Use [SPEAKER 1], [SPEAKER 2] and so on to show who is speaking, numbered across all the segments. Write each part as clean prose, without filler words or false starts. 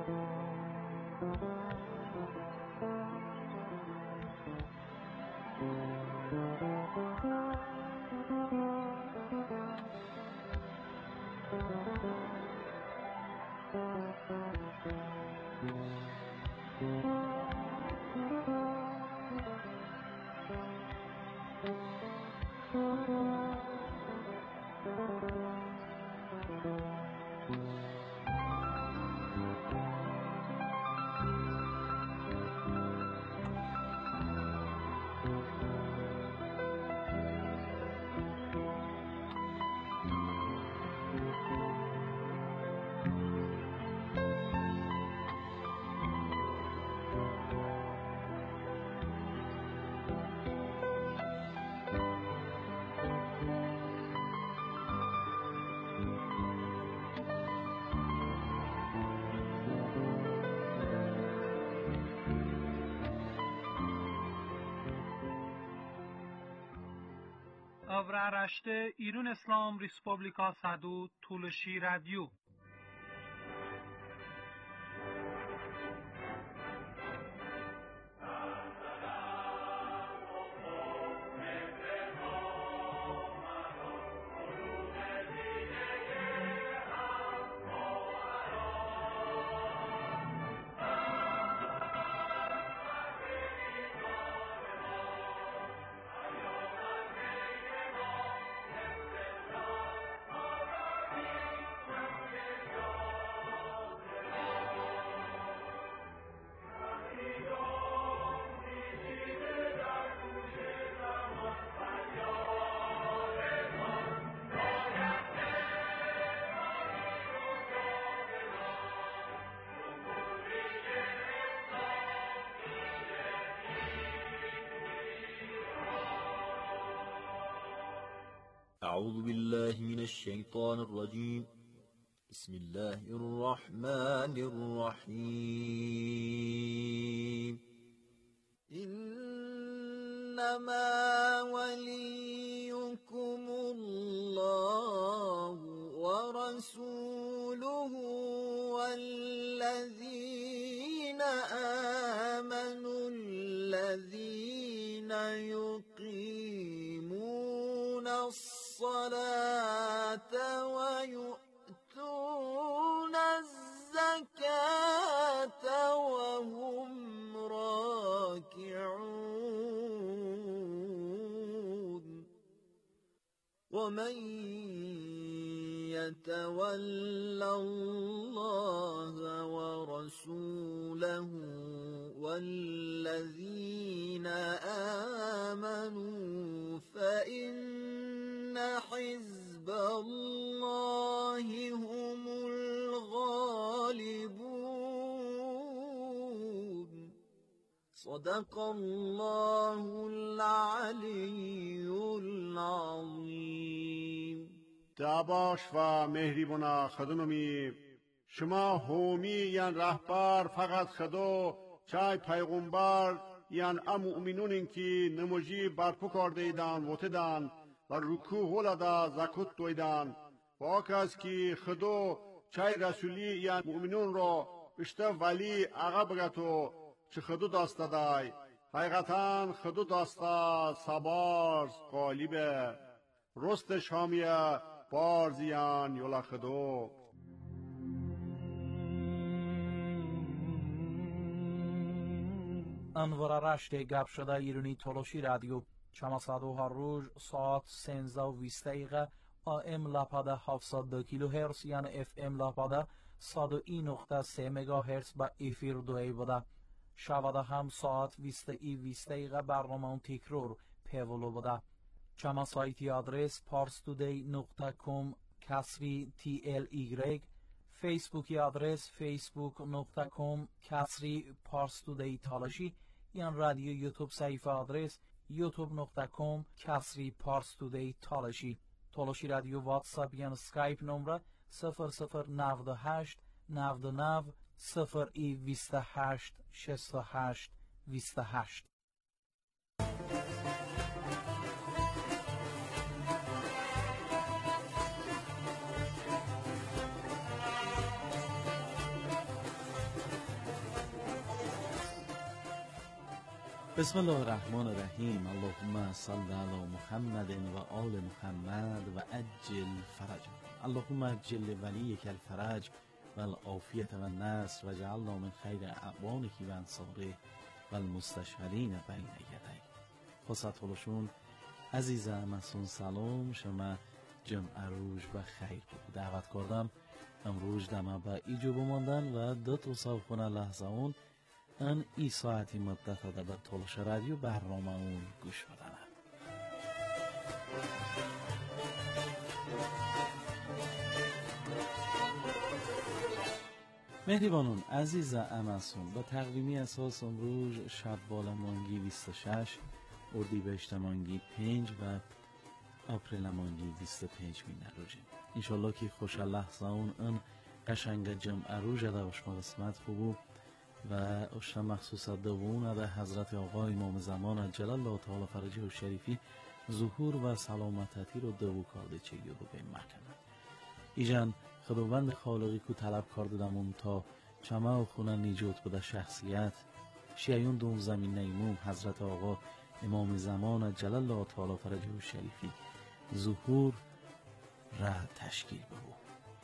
[SPEAKER 1] Avraaraşte İran İslam Respublika Sadu Tulshi Radio.
[SPEAKER 2] أعوذ بالله من الشيطان الرجيم. بسم الله الرحمن الرحيم. إنما وليكم الله ورسوله والذين آمنوا الذين يقيمون الصلاة ويؤتون الزكاة وهم راكعون. ومن يتول الله ورسوله والذين آمنوا فإن حزب الله هم الغالبون. صدق الله العلی العظیم.
[SPEAKER 3] دعواش و مهریبونا خدونمی شما هومی یان رهبر فقط خدا چای پیغمبر یان مؤمنونین که نموجی برپو کرده ایدان وطدان و رکوع ولدا زکوت دویدان و آکاز که خدا چای رسولی یان مؤمنون رو بشته ولی آقا بگتو چه خدا داسته دای حقیقتاً خدا داسته سبارز قالیبه رست شامیه بارزیان یولا خدا.
[SPEAKER 4] انوارارشت گپ شده ایرانی تلاشی رادیو چماسادو هر روز ساعت 13:20 AM لاپاده 702 کیلوهرتز یعنی FM لاپاده 101.3 مگاهرتز با افیر دوی بوده. شواده هم ساعت 20:20 برنامه تکرار پیولو بوده. چما سایتی آدرس parstoday.com کسری TLY، فیسبوکی آدرس facebook.com کسری parstoday تالاشی، یان رادیو یوتیوب صفحه آدرس youtube.com کسری parstoday تالاشی. تالاشی رادیو واتساپ یان سکایپ نمره 0098 99 028 68 28.
[SPEAKER 5] بسم الله الرحمن الرحیم. اللهم صل علی محمد و آل محمد و عجل فرج. اللهم عجل ولیک الفرج و العافیت و النصر و جعلنا من خیر اعوانه و انصاره و المستشارین بین یدیک. خصوصا عزیز امسون سلام شما جمع روز و خیر بود. دعوت کردم امروز دم با ایجو بماندن و دو تا صاحبخونه لحظه اون ان ای ساعتی مدت ده به تولش رادیو برنامه اون گوش بدنم. مهربانون عزیز امسون به تقویمی اساس امروز شوال مانگی 26 اردیبهشت مانگی 5 و آپریل مانگی 25 می نروجه. انشالله که خوش لحظه اون قشنگ جمع روز ده باشما قسمت خوبو و اشتا مخصوص دوونه ده حضرت آقا امام زمان عجل الله تعالی فرجه و شریفی ظهور و سلامتی رو دو کارده چه یه رو بین مکنن. ایجان خداوند خالقی که طلب کردمون تا چمه و خونه نجات بده شخصیت شیعون دون زمین نیموم حضرت آقا امام زمان عجل الله تعالی فرجه و شریفی ظهور را تشکیل ببو.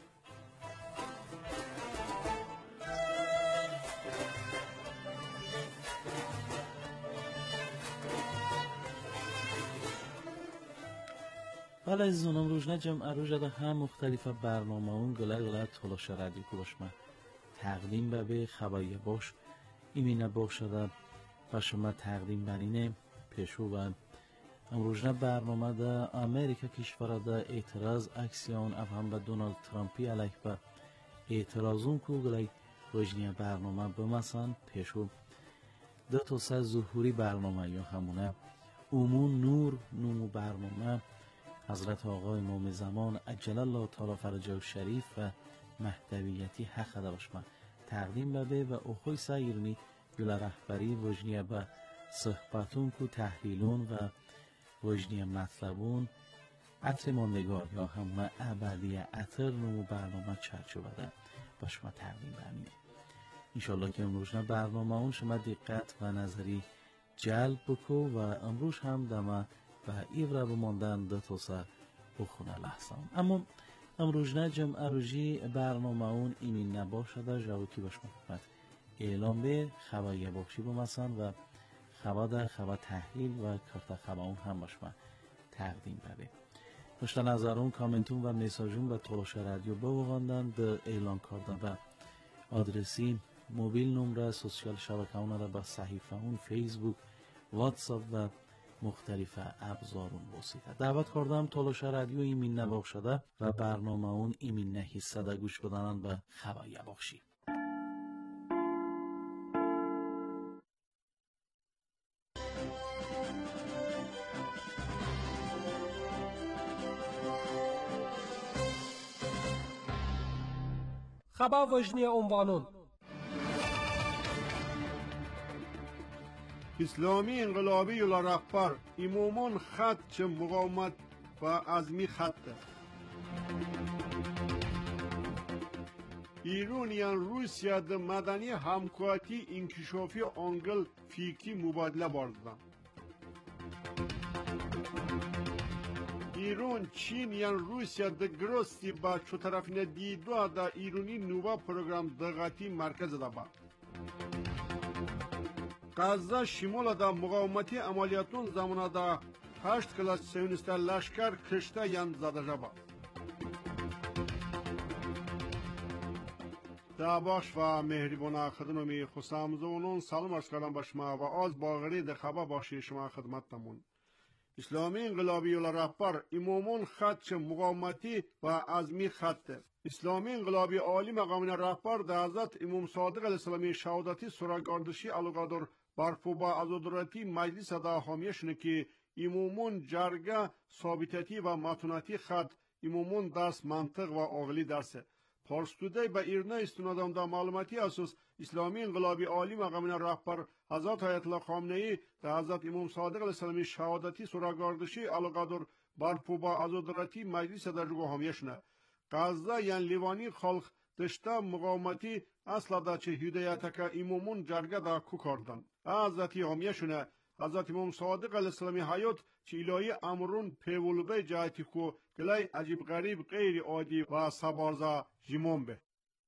[SPEAKER 5] ولی عزیزان امروز جمع روز ده هم مختلف برنامه اون گله تلاش رادیو که باش من تقدیم به خبایی باش ایمینه باش شده و شما تقدیم برینه پیشو و امروز برنامه ده امریکا کشور ده اعتراض اکسیون افهم به دونالد ترامپی علیه به اعتراضون که گله وجنی برنامه بمسن پیشو دو تا سه ظهوری برنامه یا همونه امون نور نومو برنامه حضرت آقا امام زمان عجل الله تعالی فرجه و شریف و مهدویتی حق داشتم تقدیم بده و اخوی سایرنی گل رهبری وجنی به صحبتون کو تحلیلون و وجنی مطلبون عطر ماندگار یا همه ابدی عطر نمو برنامه چرچو بده با شما تقدیم برمیم. انشالله که امروز برنامه اون شما دقت و نظری جلب بکو و امروز هم دمه و ایوره بماندن دو تا سر بخونه لحظه اما امروز جمع روزی برنامه اون ایمین نباشده جاوکی باش مفت اعلام به خبایی باشی بمسن و خبا در خبا تحلیل و کارت خبا اون هم باش من تقدیم بده پشت نظرون کامنتون و میساجون به تلاش رادیو بواندن در اعلان کردن و آدرسی موبیل نمره سوسیال شبکه اون را به صحیفه اون فیسبوک واتساپ و مختلف ابزارون واسطه دعوت کردم تلاش رادیو ایمین نباشده و برنامه اون ایمین نهیسته گوش بدنن به خبایی باشی.
[SPEAKER 1] خبر وجنی عنوانون
[SPEAKER 3] اسلامی انقلابی یولا رهبر امامان خط چه مقاومت و عزمی خطه ایران یان روسیه ده مدنی همکاری انکشافی آنگل فیکی مبادله باردن ایران چین یان روسیه ده گرستی با چو طرفین دیدوا ده ایرانی نووا پروگرام دقاتی مرکز ده با غزه شمال ده مقاومتی عملیاتون زمانه ده 8 کلاس سیونیست لشکر کشته یان زده جبا دعباش و مهربان خدمتی خسامزونون سلام عرض کردم به شما و از باغری ده خبر باشی شما خدمتتون اسلامی انقلابی و رهبر امامان خط مقاومتی و عزمی خط اسلامی انقلابی عالی مقام رهبر ده حضرت امام صادق علیه السلام شهادتی سراگردشی علاقادر برفو با عزادراتی مجلس ده حامیشنه که امامان جرگه ثابتتی و متونتی خط امامان درس منطق و عقلی درسه پارستوده به ایرنا استنادم در معلوماتی اساس اسلامی انقلابی عالی مقام رهبر حضرت آیت الله خامنه‌ای در حضرت امام صادق علیه السلام شهادتی سراگردشی علاقادر برپو با عزادراتی مجلس در جگو حامیشنه غزه یان لیوانی خلق دشته مقاومتی اصلا دا چه هدایت که امامون جرگه دا کو کردن حضرت حامیشنه حضرت امام صادق علیه السلام حیات چه الهی امرون پیولبه جایتی کو گلای عجیب غریب غیر عادی و سبارزا جیمون به.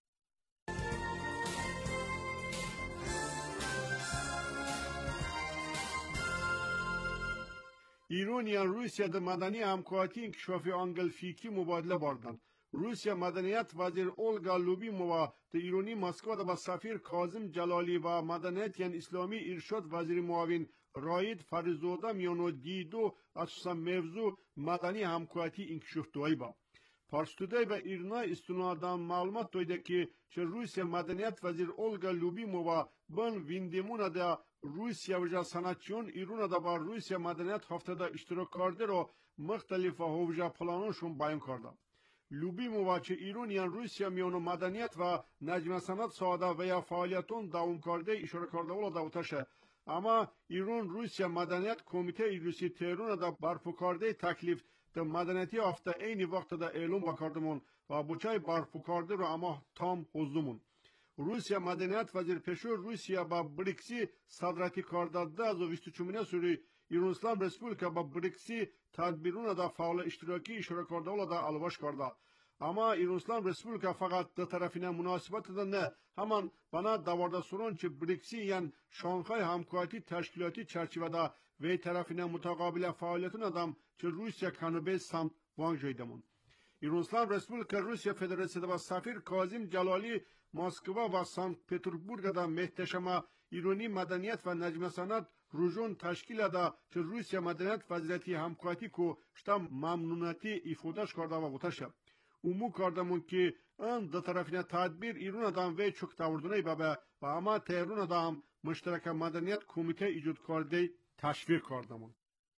[SPEAKER 3] ایران یا روسیه در مدنی همکاری انکشافی انگلفیکی مبادله بردند. روسیه مدنیت وزیر اولگا لوبیمووا در ایرانی مسکو با سفیر کاظم جلالی و مدنیت یعنی اسلامی ارشاد وزیر معاون راید فریزوده میانو دیدو اساسا موضوع مدنی همکاری انکشاف دوی با. پارستوده به ایرنا استنادان معلومات دویده که چه روسیه مدنیت وزیر اولگا لوبیمووا بن ویندیمونا دا روسیه وجه سنتچیون ایران دا با روسیه مدنیت هفته دا اشتراک کرده رو مختلف هوجه پلانشون بیان کرده. لوبیمووا چه ایران یا روسیه میانو مدنیت و نجم سنت ساده و یا فعالیتون دوام کرده اشاره کرده ولی داوتشه. اما ایران روسیه مدنیت کمیته ایروسی تهران دا برپا کرده تکلیف در مدنیتی هفته اینی وقت دا اعلام بکردمون و بچای برپا کرده رو اما تام حضدمون. روسیه مدنیت وزیر پیشور روسیه با بریکسی صدراتی کرده ده از 24 سوری ایران اسلام رسپولیکا با بریکسی تدبیرون دا فعال اشتراکی اشاره کرده و دا الواش کرده. اما ایران اسلام رسپولیکا فقط دو طرفینه مناسبت ده نه همان بنا دوارده سرون چه بریکسی یعنی شانگهای همکاری تشکیلاتی چرچیوه دا و طرفینه متقابل فعالیتون دام چه روسیه کنوبه سمت وانگ جایدمون. ایران اسلام رسپولیکا روسیه فدراسیون با سفیر کاظم جلالی مسکو و سنت پترزبورگ دا محتشم ایرانی مدنیت و نجم سنت روزون تشکیل دا چه روسیه مدنیت وزارتی همکاری کو شتا ممنونیتی ایفودش کرده و بوتشه. امو کردمون که ان دو طرفینه تدبیر ایران دام و چک تاوردونه بابه و اما تهران دام مشترک مدنیت کمیته ایجاد کرده تشویق کردمون.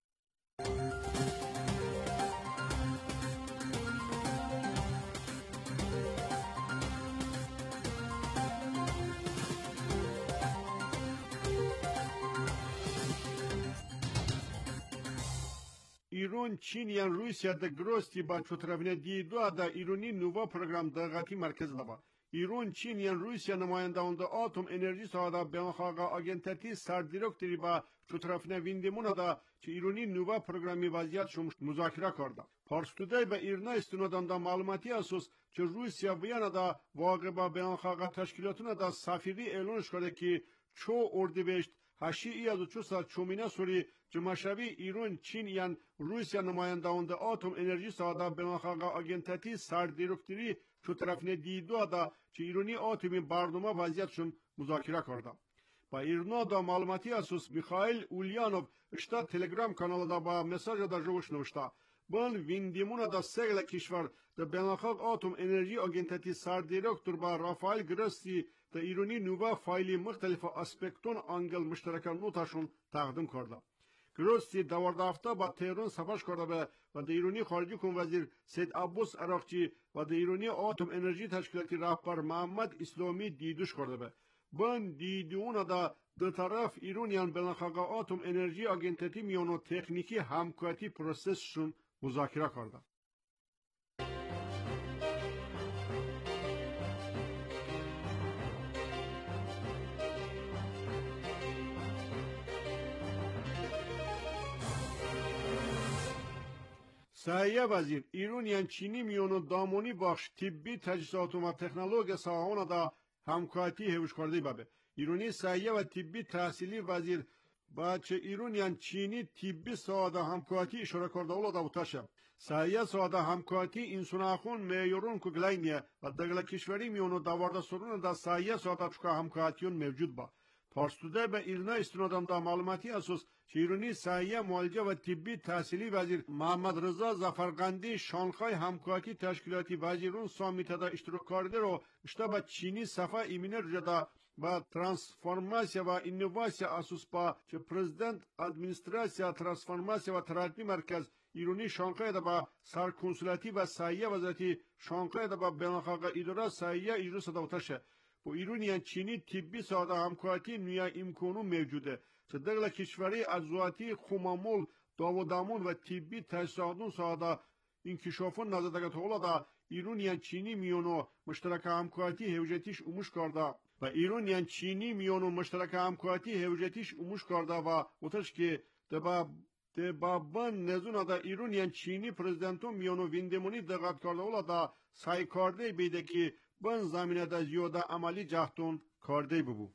[SPEAKER 3] ایران چین یا روسیه در گروستی با چطرفینه دیدو دا ایرانی نووا پروگرام دقیقی مرکز دابا. ایران چین یا روسیه نمایندگان دا آتوم انرژی ساده بین‌الخاقا آگنتتی سردیرکتری با چطرفینه ویندیمون دا چه ایرانی نووا پروگرامی وضعیت شما مذاکره کرده. پارستوده به ایرنا استنادان دا معلوماتی اساس چه روسیه ویانا دا واقع با بین‌الخاقا تشکیلاتون دا سفیری اعلانش کرده که چو اردیبهشت هشی ای از 4 سوری جمشوی ایران چین یا روسیه نمایندگان دا آتوم انرژی ساده بین‌الخاقا آگنتتی سردیرکتری چو طرفینه دیدو دا چه ایرانی آتومی برنامه وضعیتشون مذاکره کرده. با ایرنا دا معلوماتی اساس میخائیل اولیانوف اشتا تلگرام کانال دا با مساج دا جوش نوشته. بان ویندیمون دا سگل کشور دا بین‌الخاق آتوم انرژی آگنتتی سردیرکتر با رافائل گرستی دا ایرانی نووا فایلی مختلف اسپکتون انگل مشترکان نوتاشون تقدیم کرده. گرستی دوارده هفته با تهران سفرش کرده به و دا ایرانی خارجی کن وزیر سید عباس عراقچی و دا ایرانی آتوم انرژی تشکیلاتی رهبر محمد اسلامی دیدوش کرده به. بان دیدون دا دو طرف ایرانیان بین‌الخاقا آتوم انرژی آگنتتی میانو تکنیکی همکاری پروسسشون مذاکره کرده. سایه وزیر ایران یعنی چینی میانو دامونی بخش طبی تجهیزات و تکنولوژی ساهان دا همکاری هوش کرده بابه. ایرانی سایه و طبی تحصیلی وزیر بچه ایران یعنی چینی طبی ساده همکاری اشاره کرده ولی داوتاشه. سایه ساده همکاری انسان آخون میارون کگلاینیه و دگل کشوری میانو دوارده سرون دا سایه ساده چکا همکاریون موجود با. پارستوده به ایرنا استنادان دا معلوماتی اساس ایرانی سایه معالجه و طبی تحصیلی وزیر محمد رضا ظفرقندی شانگهای همکاری تشکیلاتی وزیرون سامیت دا اشتراک کرده رو اشتا با چینی صفحه ایمینه رجدا با ترانسفورماسیا و اینوواسیا اساس با چه پرزیدنت ادمینستراسیا ترانسفورماسیا و ترقی مرکز ایرانی شانگهای دا با سرکنسولاتی و سایه وزارتی شانگهای دا با بین‌الخاقا اداره سایه اجرا داوتاشه. با ایرانی یعنی چینی طبی ساده همکاری نیا امکانو موجوده. چه دغل کشوری ازواتی خومامول داودامون و طبی تجهیزاتون ساده انکشافون نزدگت حالا دا ایران یعنی چینی میونو مشترک همکاری هوجتیش اموش کرده و ایران یان چینی میانو مشترک همکاری هوجتیش اموش کرده و اوتش که بابان نزون دا ایران یان چینی پرزیدنتون میانو ویندمونی دقت کرده ولی دا سعی کرده بیده که بن زمینه دا زیاده عملی جهتون کرده ببو.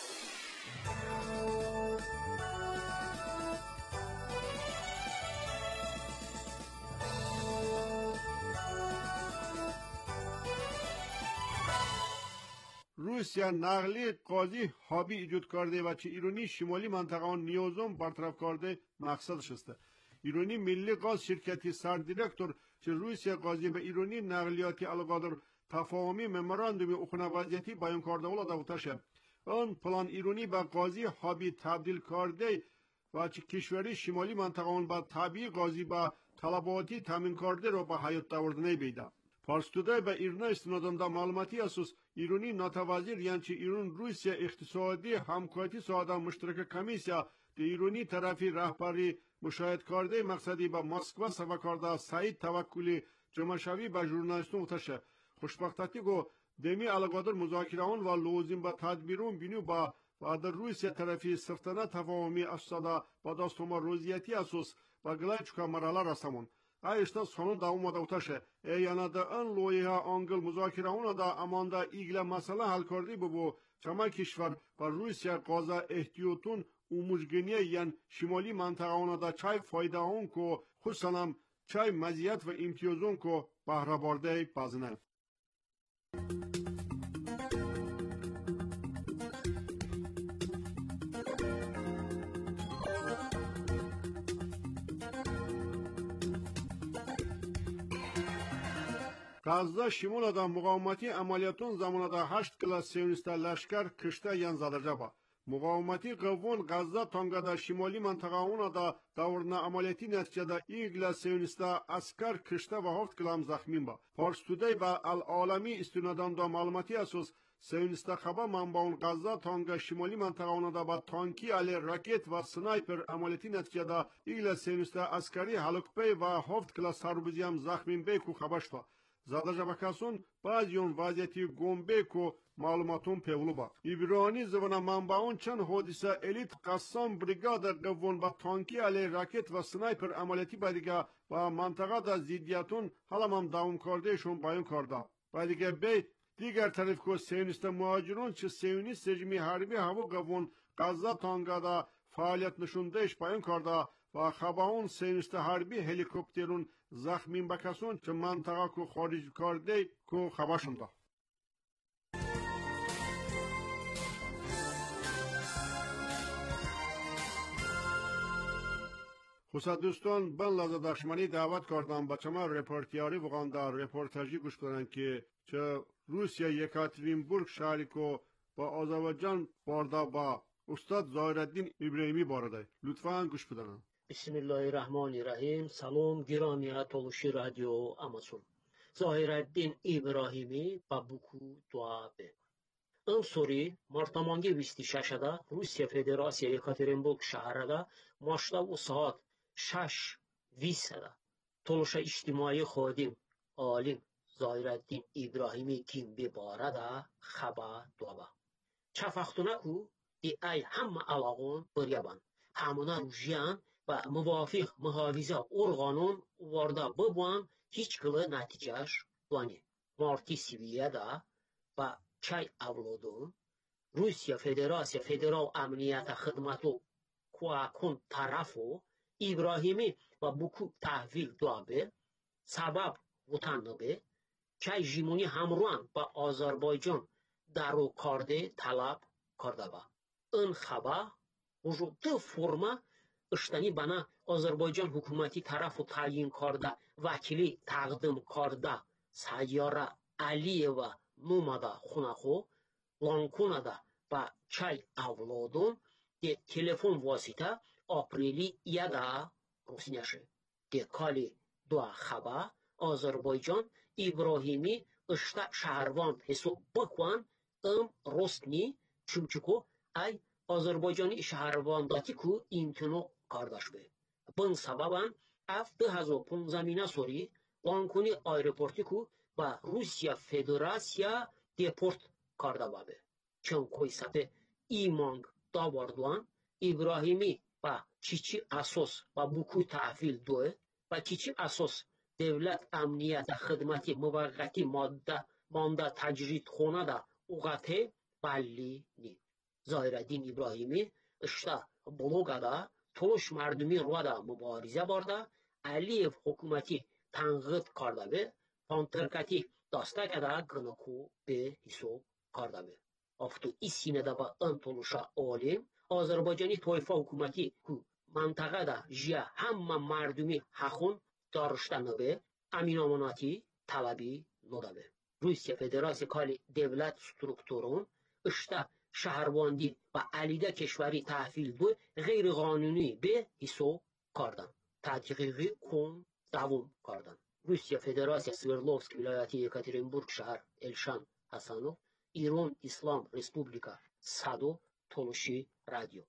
[SPEAKER 3] روسیه نقلی قاضی هابی ایجاد کرده و چه ایرانی شمالی منطقه آن نیازم برطرف کرده مقصدش است. ایرانی ملی گاز شرکتی سر دیرکتور چه روسیه قاضی به ایرانی نقلیاتی علاقه تفاهمی مموراندوم اخونه وضعیتی بیان کرده ولی دوتاشه. آن پلان ایرانی به قاضی هابی تبدیل کرده و چه کشوری شمالی منطقه آن با طبیعی قاضی با طلباتی تامین کرده رو به حیات آوردن بیده. پارستوده به ایران استنادان دا معلوماتی اساس ایرانی ناتوازیر یعنی ایران روسیه اقتصادی همکاری ساده مشترک کمیسیا ده ایرانی طرفی رهبری مشاهد کرده مقصدی به مسکو سوا کرده سعید توکلی جمعشوی به ژورنالیستون متشه خوشبختتی گو دمی علاقادر مذاکرهان و لوزیم به تدبیرون بینو با و در روسیه طرفی سفتانه تفاهمی اساده با داستما روزیتی اساس و گلای چکا مرحله رسمون Ayşta sonu da umada utaşı. Yani da en loyiha angıl müzakirahuna da amanda ilgili mesele hal kardi bu. Çama kişver ve Rusya gaza ehtiyotun umujgeniye yani şimali mantağına da çay faydahun ko husanam çay meziyet ve imtiyazun ko bahrabarde bazine. Gazda şimulada mugavamati ameliyatın zamanında 8 klas Siyonist leşker kışta yan zadırcaba. Mugavamati qavvon Gazda tongada şimali mantağına da davrına ameliyati neticede 2 klas Siyonist askar kışta ve 7 kilam zaxmin ba. Fars Today ve Al-Alami istunadan da malumati asas Siyonist xaba manbaun Gazda tonga şimali mantağına da ba tanki ali raket ve sniper ameliyati neticede 2 klas Siyonist askari halukbey ve 7 klas sarbuziyam zaxmin bey ku xabaşva. Zadajabakasun bazıyon vaziyeti Gombeko malumatun pevluba. İbrani zıvana manbaun çan hodisa elit Qassam brigada qavvon ba tanki ali raket ve sniper ameliyati badiga ve mantığa da ziddiyatun halamam davum kardeşun bayun karda. Badiga bey diğer taraf ko Siyonist muhacirun çı Siyonist rejimi harbi havu qavvon Gazza tangada faaliyet nişundeş bayun karda و خباون سینست حربی هلیکوپترون زخمین بکسون چه منطقه کو خارج کرده کو خبرشون دا. خصوصا دوستان بن لازم دشمنی دعوت کردم بچه ما رپورتیاری وقان در رپورتاجی گوش بدن که چه روسیه یکاترینبورگ شهری کو با آذربایجان بارده با استاد ظاهرالدین ابراهیمی بارده. لطفاً گوش بدن.
[SPEAKER 6] Bismillahirrahmanirrahim. Salom giramiya toluşi radyo Amazon. Zahiraddin İbrahimi babuku duabe. Ön soru martamangi 26-da Rusiya Federasiya Yekaterinburg şəhərində maşda o saat 6:20-da toluşa ictimai xodim alim Zahiraddin İbrahimi kimbi barada xaba duaba. Çafaqtuna ku di ay hamma alağın biryaban. Hamuna rujiyan و موافق محافظه ارغانون وارده ببوان هیچ کله نتیجهش وانی مارتی سیویه دا و چای اولادون روسیه فدراسیه فدرال امنیت خدمتو کواکون طرفو ابراهیمی و بکو تحویل دوابه سبب وطنبه چای جیمونی همروان با آذربایجان درو کرده طلب کرده با این خبر وجود فرما اشتنی بنا آذربایجان حکومتی طرف و تعیین کرده وکیلی تقدیم کرده سیاره علیه و نومده خونه خو لانکونه ده با چای اولادون ده تلفن واسطه آپریلی یده روسینشه ده کالی دو خبر آذربایجان ابراهیمی اشته شهروان حساب بکن رستنی چونچکو ای آذربایجانی شهروانداتی کو اینتنو کارداش به. بن سببان اف 2015 سوری لانکونی آیرپورتی کو با روسیا فدراسیا دیپورت کاردا بابه. چون کویسته ایمانگ داوردوان ابراهیمی و چیچی اساس و بوکو تحویل دوه و چیچی اساس devlet emniyet xidmeti muvaqqati manda tecrid xona da uğate belli ni. Zahiraddin İbrahimi işte blogada Toluş mardumi ruada mübarize barda Aliyev hükümeti tanqid karda ve panterkati dastakada gınuku be hisob karda ve. Aftu isine da ba Antoluşa alim Azerbaycani toyfa hükümeti ku mantaqada jiya hamma mardumi haxun داشتن به امیناماناتی طلبی نداره. روسیه فدراسیون کالی devlet strukturun işte şehrbandi ve alide keşveri tahvil bu gayri kanuni be hiso kardan. Tadqiqi kon davam kardan. Rusya Federasyonu Sverdlovsk vilayeti Yekaterinburg şehir Elşan Hasanov İran İslam Respublika Sado Toluşi Radyo.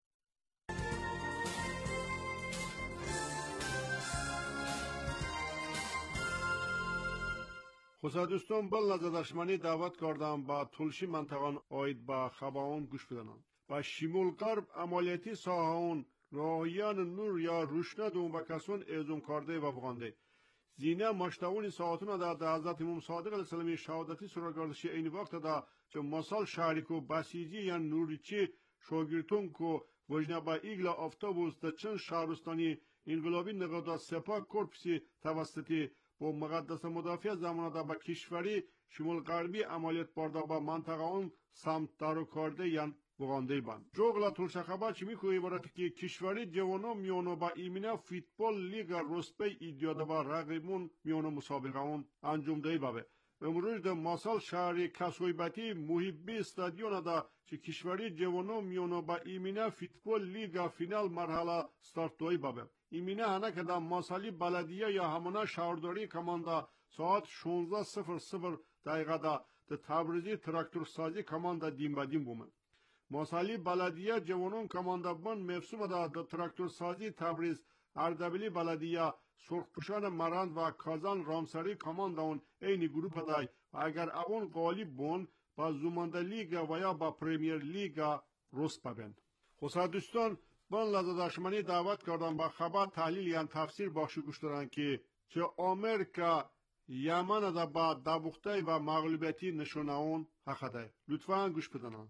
[SPEAKER 3] دوستان بل نزدشمنی دعوت کردم با تلشی منطقان آید با خباون گوش بدنم با شمول غرب عملیاتی ساهان راهیان نور یا روشندون و کسان ازم کرده و بغانده زینه مشتاقون ساعتون در حضرت امام صادق علیه السلام شهادتی سراغردشی این وقت دا چه مسال شهری کو بسیجی یا نوریچی شاگردون کو وجنه با ایگلا افتابوس در چند شهرستانی انقلابی نقادا سپاه کورپسی توسطی با مقدس مدافع زمانه با کشوری شمال غربی عملیات برده با منطقه اون سمت دارو کرده یا بغانده بند. جوغلا تلش خبر چی میخوایی برد که کشوری جوانو میانو با ایمینه فوتبال لیگ رسپی ایدیاده با رقیبون میانو مسابقه اون انجام ده بابه. امروز در ماسال شهری کسویبتی محبی استادیون دا چه کشوری جوانو میانو با ایمینه فوتبال لیگ فینال مرحله ستارت دوی بابه. ایمینه هنه که در ماسالی بلدیه یا همانه شهرداری کمانده ساعت 16:00 دقیقه دا تبریزی تراکتور سازی کمانده دیم با دیم بومه. ماسالی بلدیه جوانون کمانده بان مفسوم دا تراکتور سازی تبریز اردبیلی بلدیه سرخپوشان مرند و کازان رامسری کمانده اون اینی گروپ دای و اگر اون غالب بون با زومانده لیگ و یا با پریمیر لیگ رست ببند. خصوصا دوستان من لازداشمانی دعوت کردم با خبر تحلیل یا تفسیر بخشی گوش دارن که چه آمریکا یمن دا با دبوخته و مغلوبیتی نشونه اون حقده. لطفاً گوش بدنن.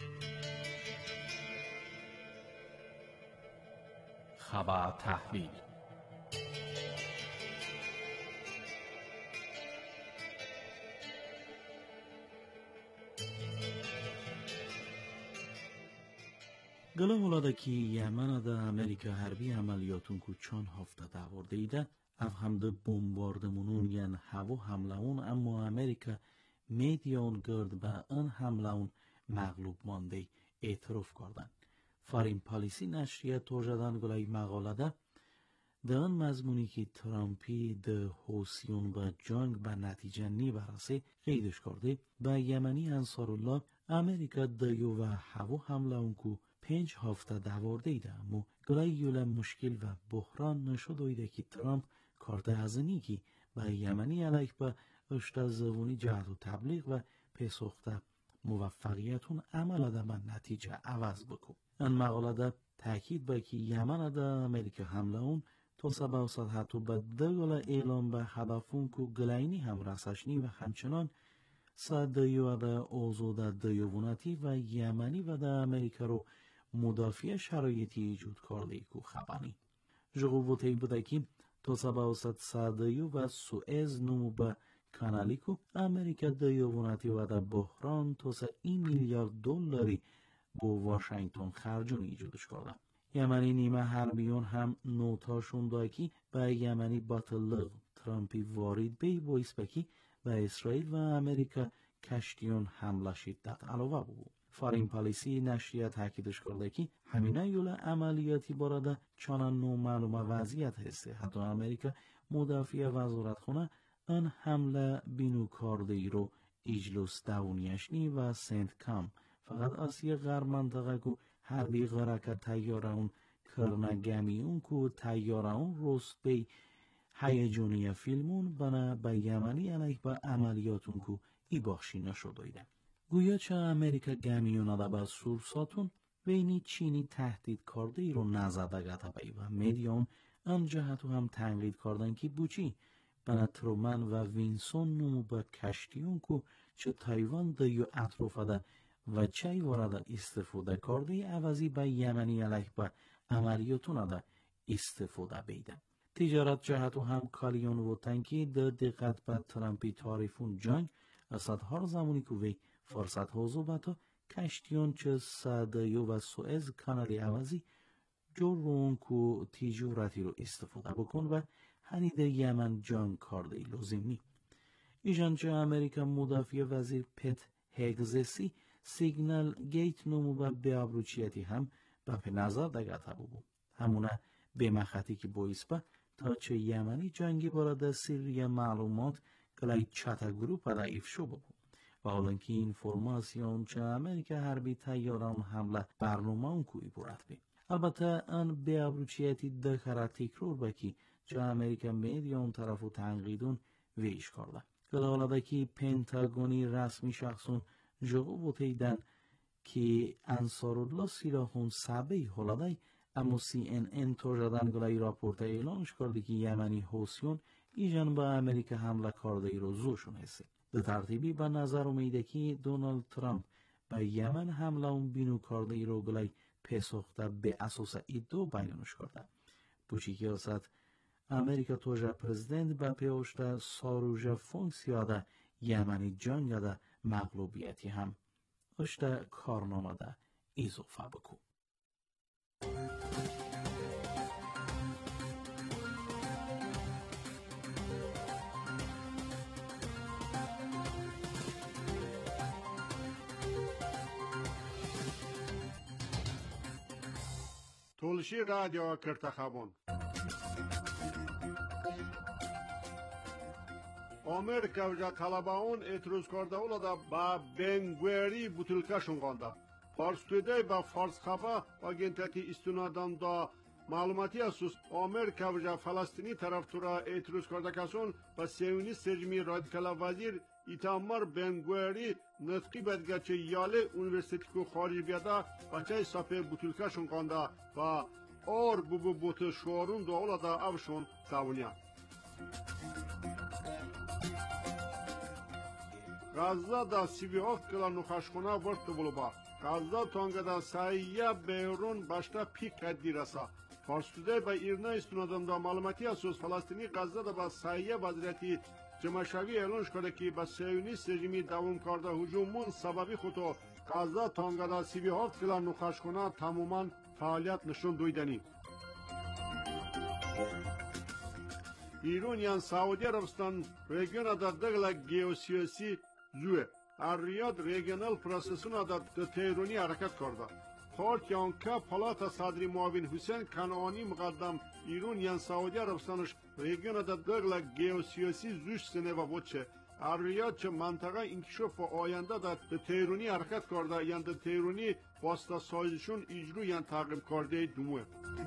[SPEAKER 4] خبر تحلیل
[SPEAKER 5] گله ولادکی یمن دا امریکا حربی عملیاتون کو چون هفته داورده ایده اف هم ده بمباردمونون ین هوا حمله اون اما امریکا میدیان گرد به ان حمله اون مغلوب مانده اعتراف کردن. فارین پالیسی نشریه توجدن گلای مقاله ده ده ان مضمونی که ترامپی ده حوثیون و جنگ به نتیجه نی برسه قیدش کرده به یمنی انصارالله امریکا دیو و هوا حمله اون کو 5 هفته داورده ایده اما گلای یوله مشکل و بحران نشد ایده که ترامپ کارت ازنی که به یمنی علیک به اشتا زبونی جهد و تبلیغ و پسخته موفقیتون عمل ده به نتیجه عوض بکن. این مقاله ده تاکید به که یمن ده امریکا حمله اون تو سبا وسط حتی به دگل اعلام به هدفون که گلاینی هم رسشنی و همچنان سادیو ده اوزو ده دیوونتی و یمنی و ده امریکا رو مدافع شرایطی ایجود کرده که خبانی. جغوبوتی بوده که تو سبا وسط سادیو و سوئز نمو به کانالی که امریکا دیوونتی و ده بحران تو سا $1 میلیارد با واشنگتن خرجون ایجودش کرده. یمنی نیمه حربیون هم نوتاشون داره که به یمنی باطل ترامپی وارد بی باعث بکی به اسرائیل و امریکا کشتیون حمله شدت علاوه بود. فارین پالیسی نشریه تاکیدش کرده که همینه یول عملیاتی بارده چنان نو معلومه وضعیت هسته. حتی امریکا مدافع وزارت خونه ان حمله بینو کرده ای رو ایجلوس داونیشنی و سنت کام فقط آسیا غرب منطقه کو حربی غرکت تیاره اون کرنگمی اون کو تیاره اون روست بی هیجانی فیلمون بنا به یمنی علیه با عملیاتون کو ای بخشی نشده ایده. گویا چه امریکا گمیونا با سورساتون بینی چینی تهدید کرده ای رو نزده و میدیوم ام جهتو هم تنقید کردن که بوچی بنا ترومن و وینسون نمو با کشتیون کو چه تایوان دیو اطرافه ده و چه وارد استفاده کرده عوضی با یمنی علیه با عملیاتون ده استفاده بیده. تجارت جهتو هم کالیون و تنکی ده دقت با ترامپی تعریفون جنگ اصد هر زمانی که وی فرصت حوضو بتا کشتیون چه سادیو و سوئز کانالی عوضی جورون کو تجارتی رو استفاده بکن و هنید یمن جنگ کرده لازمی. ایجان چه امریکا مدافع وزیر پت هگزسی سیگنال گیت نمو و به ابروچیتی هم به نظر دگت بود. همونه به مخاطی که باعث با تا چه یمنی جنگی بارد سری معلومات کلای چتا گروپ را افشا بود. و حالا که اینفورماسیون چه امریکا حربی تیاران حمله برنامه اون کوی برد بی. البته ان به ابروچیتی دکره تکرور بکی چه امریکا میدیون طرفو تنقیدون ویش کرده. حالا که پنتاگونی رسمی شخصون جواب بودیدن که انصارالله سیراهون سبی حالدای اما CNN توجدن گلای راپورت اعلانش کرده که یمنی حوثیون ایجان با امریکا حمله کرده ای رو زوشون هستی. به ترتیبی به نظر اومیده که دونالد ترامپ به یمن حمله اون بینو کرده ای رو گلای پسخته به اساس ایدو بیانش کرده. بوچی که اصد امریکا توجه پرزیدنت به پیوشته ساروژه فونکسیاده یمنی جنگ ده مغلوبیتی هم اشته کارنامه ده اضافه بکو.
[SPEAKER 3] تولشی رادیو کرتخابون آمریکا و طلباون اعتراض کرده اولا با بنگوری بطولکه شنگانده. فارس تویده با فارس خبر آگنتتی استنادان دا معلوماتی اساس آمریکا و فلسطینی طرف تورا اعتراض کرده کسون با سیونی سرجمی رادیکال وزیر ایتامار بنگوری نطقی بدگچه یاله اونیورسیتی که خارج بیاده بچه صفحه بطولکه شنگانده و آر بو بوت شوارون دا اولا دا اوشون ساونیا. غزه دا 37 کیلو نخشخونه ورد بلوبا. غزه تانگه دا سایه بیرون باشتا پیک قدی رسا. فارستوده با ایرنا استنادان دا معلوماتی اساس فلسطینی غزه دا با سایه وزیرتی جمعشوی اعلانش کرده که با سیونیست رژیمی دوام کرده هجومون سببی خودو غزه تانگه دا 37 کیلو نخشخونه تماما فعالیت نشون دویدنی. ایران یان سعودی عربستان رژیون دا دغلا گیوسیاسی زوه ریاد ریجنال پروسسون دا تهرانی حرکت کرده. خارج یانکا پالاتا صدری معاون حسین کنعانی مقدم ایران یان سعودی عربستانش ریجون دا دغلا گیوسیاسی زوش سنه و بوچه ریاد چه منطقه انکشاف و آینده دا تهرانی حرکت کرده یان دا تهرانی واسطه سازشون اجرو یان تعقیب کرده دومه.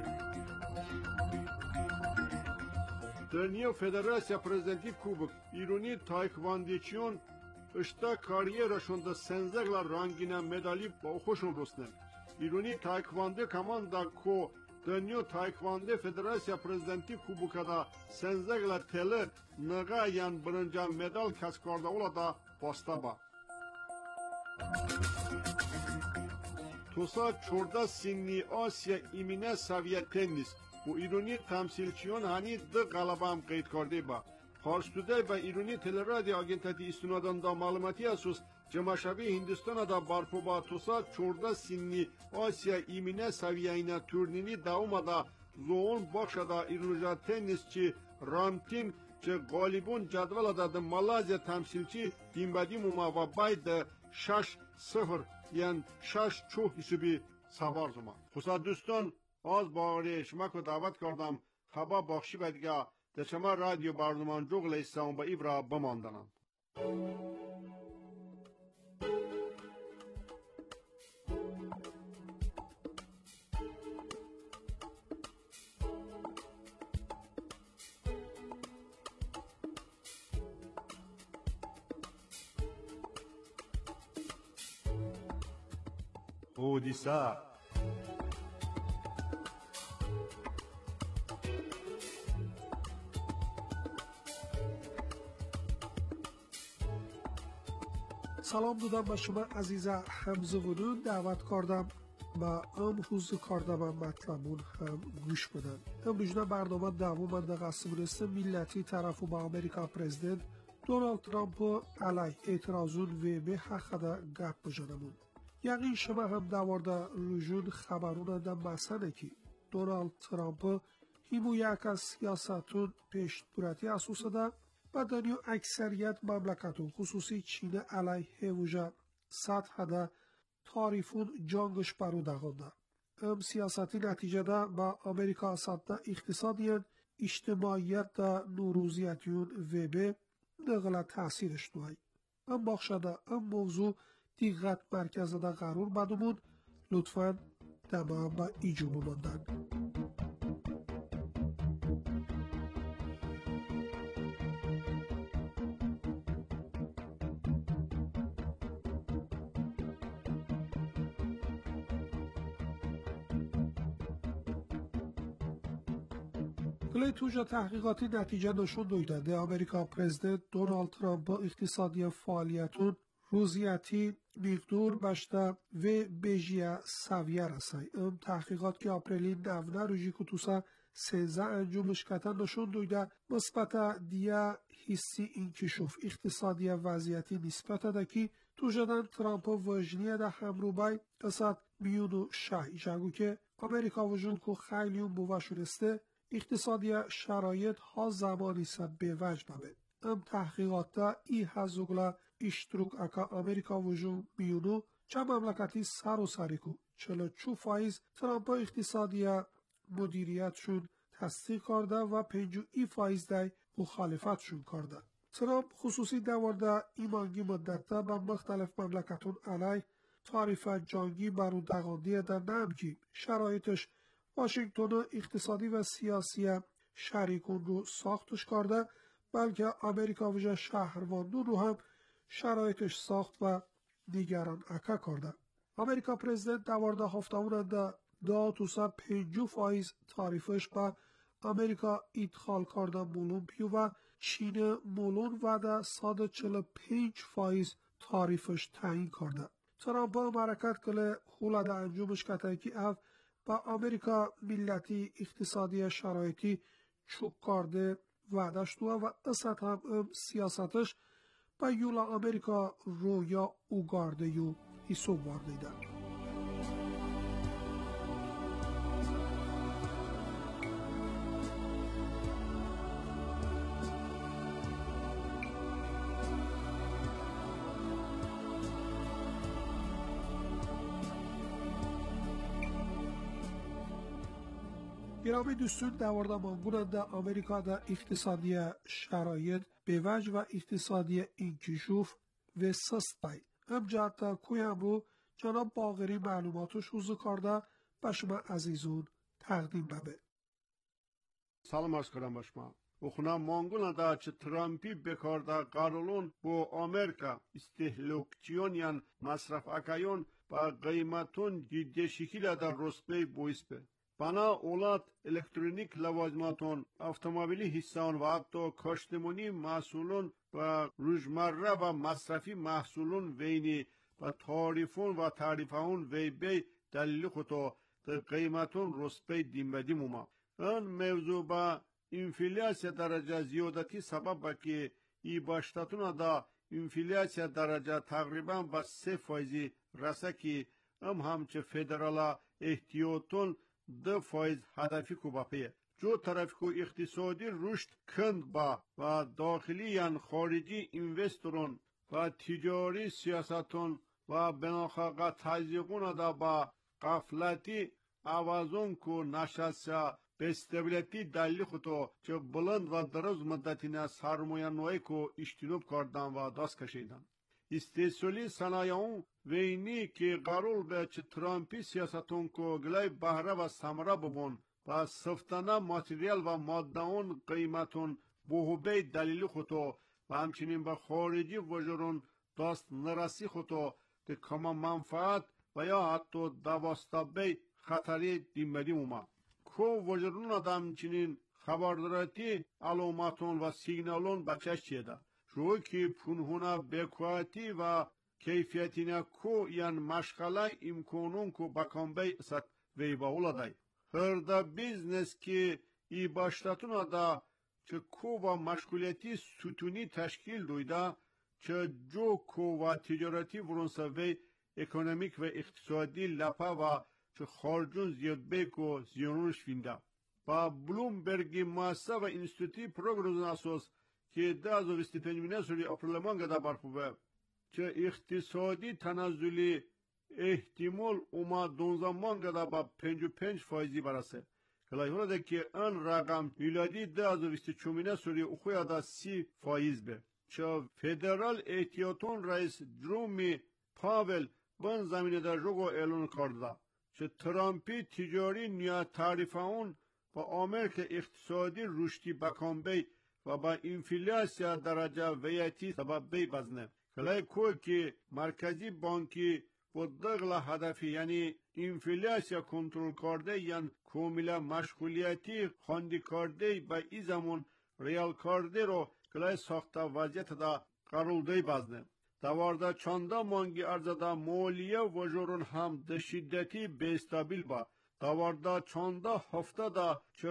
[SPEAKER 3] در نیو فدراسیا پرزیدنتی کوبک ایرانی تایکواندیچیون اشتا کاریرشون دا سنزگلا رنگینه مدالی با خوشون رسنن. ایرانی تایکوانده کمان دا کو در نیو تایکوانده فدراسیا پرزیدنتی کوبک دا سنزگلا تله نگا یان برنجا مدال کس کرده اولا دا باستا با. توسا 14 سینی آسیا ایمینه سویه تنیس و ایرانی تمثیلچیون هنی ده غلبه هم قید کرده با. خارستوده با ایرانی تلرادی آگنتتی استنادان دا معلوماتی اساس جمعشوی هندوستان دا برپو با توسا 14 سینی آسیا ایمینه سویه اینا تورنینی دوما دا زون بخش دا ایرانجا تنیس چی رامتین چه غالبون جدول دا مالازیا تمثیلچی دیمبادی موما و باید 6-0 یعنی 6 چوه حسابی سوار زمان. خصوصا دوستان از باوری شما که دعوت کردم خبا بخشی بدگه در شما رادیو برنامه جوغل ایستان با ایبرا بماندنم. اودیسه.
[SPEAKER 7] سلام دادم به شما عزیز همزبونون، دعوت کردم با ام حوز کردم مطلبون هم گوش بدن. امروز برنامه دوم در قسمت ملتی طرف با امریکا پرزیدنت دونالد ترامپ علیه اعتراضون و به حق دا گپ بجنمون. یقین شما هم دوارده رجون خبرون دا مسانه که دونالد ترامپ همو یک از سیاستون پیش دورتی اسوسه دا و دنیا اکثریت مملکتون خصوصی چین علیه وجه سطح دا تاریفون جانگش برو داغنده. ام سیاستی نتیجه دا با امریکا سطح اقتصادیان اجتماعیت دا نوروزیتیون و به نقل تأثیرش دوی. ام باخشده ام موضوع دیغت مرکز دا قرار بدمون لطفاً دماغ با ایجو بماندن. کلی توجه تحقیقاتی نتیجه نشون دویده امریکا پرزیدنت دونالد ترامپ اقتصادی فعالیتون روزیتی مقدور بشته و بیجیه سویه رسای. ام تحقیقات که اپریلی 19 روزی کتوسا 13 انجامش کتن نشون دویده مثبت دیه حسی انکشاف اقتصادی وضعیتی نسبت ده که توجدن ترامپ وجنیه ده همروبای قصد میونو شه جگو که امریکا وجود که خیلیون بوشونسته اقتصادی شرایط ها زمانی سب به وجه ببه. ام تحقیقات دا ای هزوگلا اشتروک اکا امریکا وجود میونو چه مملکتی سر و سریکو 44% ترامپ اقتصادی مدیریت شون تصدیق کرده و 50% دای مخالفت شون کرده. ترامپ خصوصی دوارده ایمانگی مدت دا با مختلف مملکتون علی تعریف جانگی برو دقاندی در نمکی شرایطش واشنگتن اقتصادی و سیاسی شریکون رو ساختش کرده، بلکه امریکا وجه شهرواندون رو هم شرایطش ساخت و دیگران اکا کرده. امریکا پرزیدنت دوارده هفتمون دا توسا 50% تعریفش با امریکا ادخال کرده مولون پیو و چین مولون و دا 145% تعریفش تعیین کرده. ترامپ مرکت کله خولده انجامش کتایی که اف با امریکا ملتی اقتصادی شرایطی چوب کرده وعدش دوه و اصد هم سیاستش با یولا امریکا رو یا اوگارده یو حساب وارده ده. گرامی دوستون دوارده مانگونند امریکا در اقتصادی شرایط به وجه و اقتصادی انکشاف و سست بای. امجاد کویم رو جناب باقری معلوماتش حوزه کرده به شما عزیزون تقدیم ببه.
[SPEAKER 3] سلام عرض کنم به شما. اخنا مانگونا دا چه ترامپی بکارده قرولون با امریکا استهلاکچیون یان مصرف اکایون با قیمتون جدی شکل در رسبه بویس به. بنا اولاد الکترونیک لوازماتون автомобili حسان و حتی کاشتمونی محصولون و روزمره و مصرفی محصولون وینی و تعریفون و تعریفون وی بی دلیل خطا در قیمتون رسبه دیم بدیم اوما. این موضوع با انفلیاسیا درجه زیادتی سبب با که ای باشتاتون دا انفلیاسیا درجه تقریبا با 3% رسه که همچه فدرالا احتیاطون 2% هدفی کوباپیه. جو طرف کو اقتصادی رشد کند با و داخلی یان خارجی اینوسترون و تجاری سیاستون و بناخاقا تزیقون دا با قفلتی آوازون کو نشسته به استابیلیتی دلیل خودو چه بلند و دراز مدتی سرمایه نوعی کو اجتناب کردن و دست کشیدن. استثماری صنایعون وینی که قرار به چه ترامپی سیاستون کو گلای بهره و ثمره ببون و سفتانه ماتریال و مادهون قیمتون بهوبه دلیل خودو و همچنین به خارجی وجرون دست نرسی خودو که کما منفعت و یا حتی 12 بی خطری دیمری اومد. کو وجرون آدم چنین خبردارتی علامتون و سیگنالون بچش چیده. روی که پنهونه بکواتی و کیفیتینا کو یان مشغله امکانون کو بکانبی ست وی باولا دای. هرده بیزنس که ای باشتاتون دا چه کو و مشغولیتی ستونی تشکیل دویده چه جو کو و تجارتی ورونسا وی اکونومیک و اقتصادی لپا و چه خارجون زیاد بیکو زیانونش فینده. با بلومبرگی مؤسسه و انستیتوی پروگنوز اساس که 2025 سوری اپریل گدا برپوبه چه اقتصادی تنزلی احتمال اوما 12 گدا با 55% برسه. کلای هنده که ان رقم میلادی 2024 سوری اخویا دا 30% به. چه فدرال احتیاطون رئیس جرومی پاول بن زمینه در جوگو اعلان کرده. چه ترامپی تجاری نیا تعریفه اون با آمریکا اقتصادی رشدی بکانبی و با انفلاسیا درجه ویتی سبب بی بزنه. کلای کوی که مرکزی بانکی با دغل هدفی یعنی انفلاسیا کنترل کرده یعنی کاملا مشغولیتی خاندی کرده با ای زمان ریال کرده رو کلای ساخته وضعیت دا قرولده بزنه. دوارده چانده مانگی ارزده مولیه و جورون هم ده شدتی بیستابیل با. دوارده چانده هفته دا چه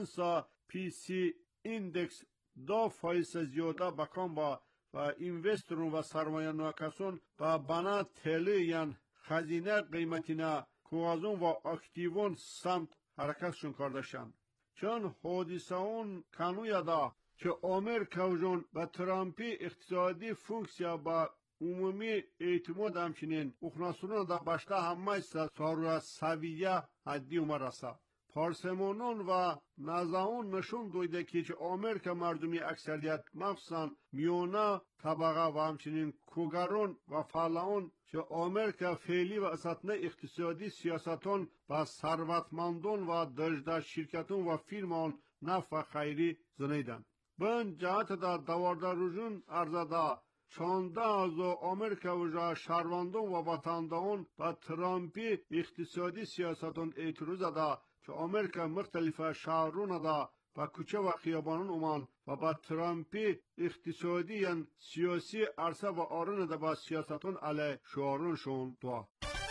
[SPEAKER 3] 5 پی سی ایندکس 2% زیاده بکن با و اینوسترون و سرمایه نوکسون با بنا تلی یعن خزینه قیمتینا کوازون و اکتیوون سمت حرکتشون کردشن. چون حادثه اون کنویا دا که آمریکا جون و ترامپی اقتصادی فونکسیا با عمومی اعتماد همچنین اخناسونون دا باشته همه سارو سویه حدی اومد رسا. پارسمانون و نزاون نشون دویده که آمریکا مردمی اکثریت مخصوصا میونه طبقه و همچنین کوگرون و فعلان که آمریکا فعلی و اساتنه اقتصادی سیاستون و ثروتمندان و دجده شرکتون و فیلمان نفع خیری زنیدن. بن جهت دا دوارده روزون ارزده 14 از آمریکا و شهروندان و وطندان و ترامپی اقتصادی سیاستون اعتراض دا که آمریکا مختلف شهرون دا و کوچه و خیابانون اومان و با ترامپی اقتصادی یعنی سیاسی عرصه و آرون دا با سیاستون علی شعارونشون دوا.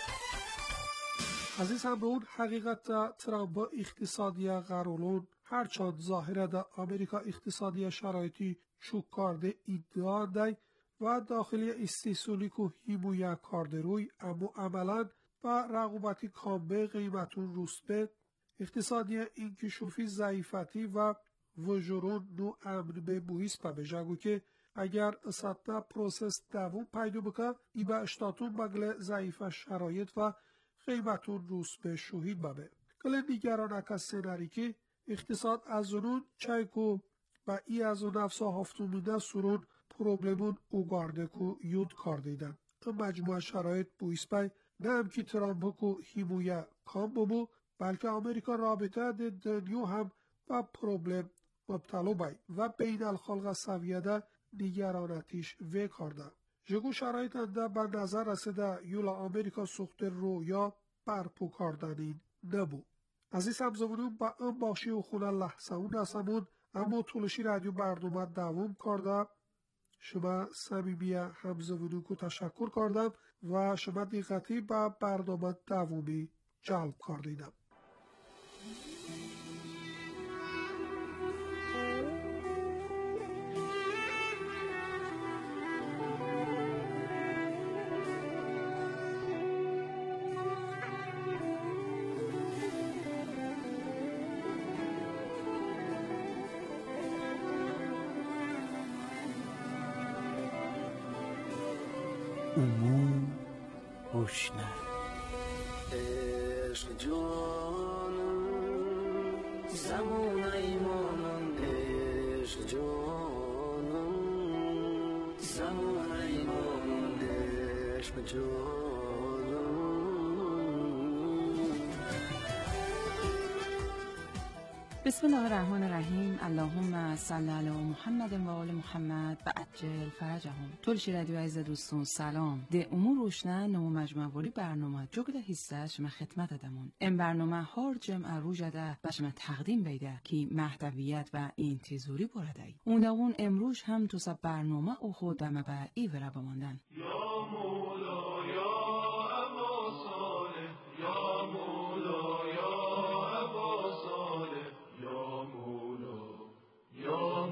[SPEAKER 7] عزیز هم به اون حقیقت ترامپ اقتصادی قرولون هرچند ظاهره دا امریکا اقتصادی شرایطی چوک کرده ادعا دی و داخلی استیسولی که هیمویا کرده روی اما عملا با رقوبتی کامبه قیمتون روسته اقتصادی انکشافی ضعیفتی و وجورون نو امن به بویس پا بجاگو که اگر سطح پروسس دوون پیدا بکن ای با اشتاتون بگل ضعیف شرایط و قیمتون روس به شوهید بابه. کل دیگران اکا سنری که اقتصاد از اونون چایکو و ای از اون نفسا هفتومینه سرون پروبلمون اوگارده کو یود کاردیدن. مجموعه شرایط بویس پای نه هم که ترامپ کو هیمویا کام بمو بلکه امریکا رابطه دنیو هم با پروبلم مبتلا بای و بین الخلق سویده دیگرانتیش وی کارده. جگو شرایط انده به نظر رسیده یولا امریکا سخت رویا برپو کاردنین نبو. عزیز همزمونون با ام باشی و خونه لحظه اون نسمون اما طولشی رادیو برنامه دوام کرده. شما صمیمی همزمونون کو تشکر کردم و شما دقتی با برنامه دوامی جلب کردیدم.
[SPEAKER 5] امور روشنه
[SPEAKER 2] عشق جانم زمان ایمانم عشق جانم زمان ایمانم عشق جانم
[SPEAKER 8] بسم الله الرحمن الرحیم. اللهم صل علی محمد و آل محمد و عجل فرجهم. تولشی رادیو عزیز دوستان سلام. ده امور روشنه نمو مجموعی برنامه جوگده حصه شما خدمت دمون. این برنامه هر جمع روجده و شما تقدیم بیده که محتویت و انتظاری برده. اون امروز هم تو سب برنامه او خود دمه به ایوره بماندن.
[SPEAKER 9] یا مولا یا ابا صالح یا مولا یا ابا صالح یا مولا یا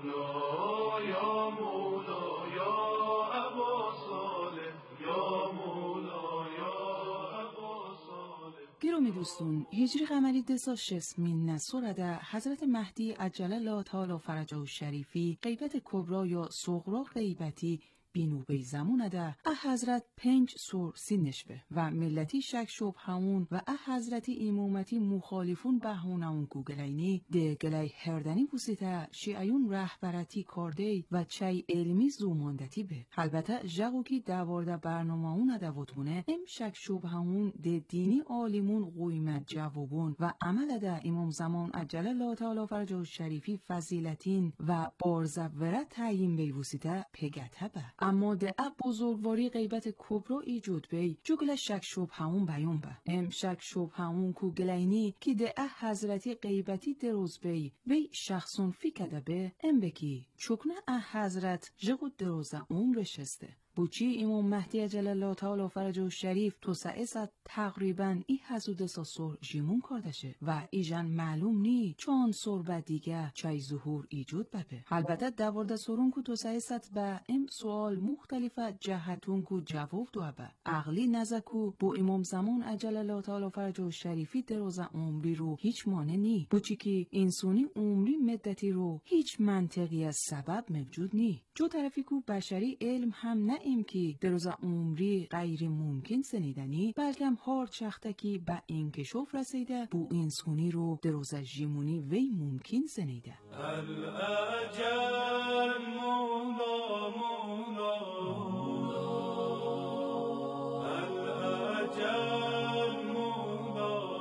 [SPEAKER 9] مولا یا مولا یا ابا صالح یا مولا یا ابا صالح.
[SPEAKER 8] گرامی دوستون، هجری قمری 260 من نصرده حضرت مهدی عجل الله تعالی فرجه الشریفی غیبت کبرا یا صغرا غیبتی بینوبه زمونه ده حضرت 5 سور سینشبه و ملتی شک شب همون و حضرتی امامتی مخالفون بهونه اون گوگلینی ده گلی هردنی بوسیته شیعیون رهبرتی کرده و چای علمی زوماندتی به. البته جغو کی دوارده برنامه اون دوتونه ام شک شب همون ده دینی عالمون قیمت جوابون و عمل ده امام زمان عجل الله تعالی فرجه الشریفی فضیلتین و بارزبوره تعیین بیوسیته پگته به. اما ده بزرگواری غیبت کبرا ایجود بی جگل شک شب همون بیان به. ام شک شب همون کو گلینی که ده حضرتی غیبتی دروز بی وی شخصون فکده به ام بکی چکنه حضرت جگو دروزه عمر شسته. بوچی امام مهدی عجل الله تعالی فرجه الشریف تو سعیست تقریبا ای حسود ساسور جیمون کردشه و ایجان معلوم نی چون سور با دیگه چای ظهور ایجود بپه. البته دوارده سورون کو تو سعیست با ام سوال مختلفه جهتون کو جواب دو با عقلی نزکو بو امام زمان عجل الله تعالی فرجه الشریفی دروز عمری رو هیچ مانع نی. بوچی که انسانی عمری مدتی رو هیچ منطقی از سبب موجود نی. جو طرفی کو بشری علم هم نه ام کی دروز عمری غیر ممکن سنیدنی بلکه هم هر چختکی به انکشاف رسیده بو انسانی رو دروز جیمونی وی ممکن سنیده.
[SPEAKER 9] الاجل مولا مولا الاجل مولا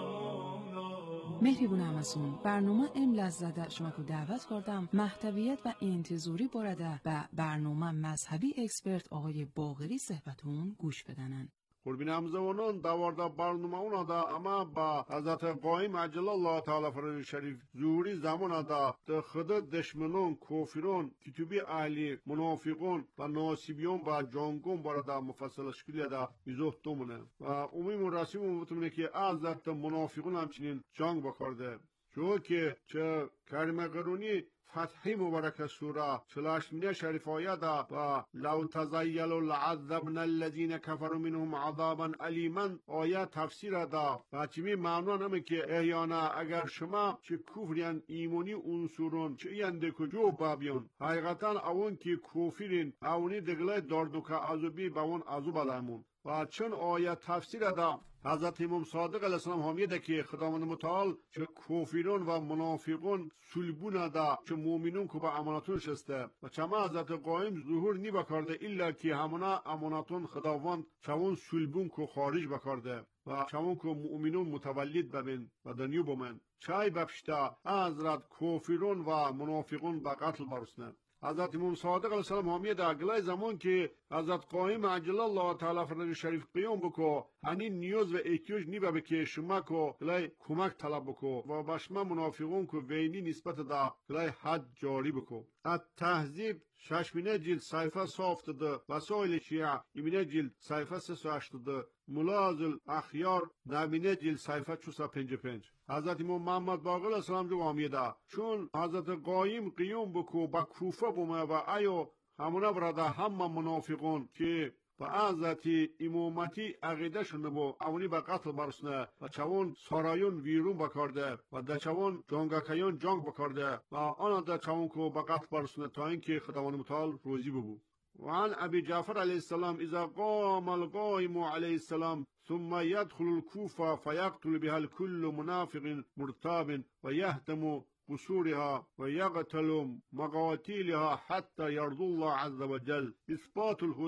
[SPEAKER 9] مولا.
[SPEAKER 8] مهربون همسون برنامه ام لزده شما کو دعوت کردم محتویت و انتظاری برده به برنامه مذهبی اکسپرت آقای باقری صحبتون گوش بدنن.
[SPEAKER 3] قربین همزوانان دوارده برنامه اونا دا اما با حضرت قائم عجل الله تعالی فرجه شریف زوری زمان دا خود دشمنون کافرون کتبی اهلی منافقون و ناسیبیون و جانگون بارده مفصل شکلی دا ایزوه دومونه و امیم رسیم بتونه که حضرت منافقون همچنین جانگ بکرده چون که چه کریم قرونی فتحی مبارک سوره 48 شریف آیه دا و لو تزیلوا لعذبنا الذین کفروا منهم عذابا الیما آیه تفسیر دا و چمی معنی نمی که احیانا اگر شما چه کفریان ایمانی انصورون چه ینده کجو بابیون حقیقتا اون که کفرین اونی دگله داردوکا عذابی با اون عذاب علمون و چون آیه تفسیر دا حضرت امام صادق علیه السلام حامیده که خداوند متعال چه کافرون و منافقون سلبون دا چه مؤمنون که با امانتون شسته و چما حضرت قائم ظهور نی بکرده الا که همونا امانتون خداوند چون سلبون که خارج بکرده و چون که مؤمنون متولد ببین و دنیو بمن چای بپشتا حضرت کافرون و منافقون با قتل برسنه. حضرت امام صادق علیه السلام حامی در گلای زمان که حضرت قائم عجل الله تعالی فرجه شریف قیام بکو هنی نیاز و احتیاج نیبه بکه شما که گلای کمک طلب بکو و بشما منافقون که وینی نسبت دا گلای حد جاری بکو. التهذیب 6 جلد صحیفه صافت ده وسائل شیعه 8 جلد صحیفه 380 ملاحظ الاخیار 9 جلد صحیفه 455. حضرت امام محمد باقر علیه السلام جو آمیده چون حضرت قائم قیام بکو با کوفه بومه و ایو همونه براده همه منافقون که و حضرت امامتی عقیده شنه بو اونی به قتل برسنه و چون سارایون ویرون بکرده و در چون جانگکیان جانگ بکرده و آن در چون که به قتل برسنه تا اینکه خداوند متعال روزی ببو. وعن ابي جعفر عليه السلام اذا قام القائم عليه السلام ثم يدخل الكوفة فيقتل بها الكل منافق مرتاب ويهتم قصورها ويقتل مقاتيلها حتى يرضى الله عز وجل إثبات الهدى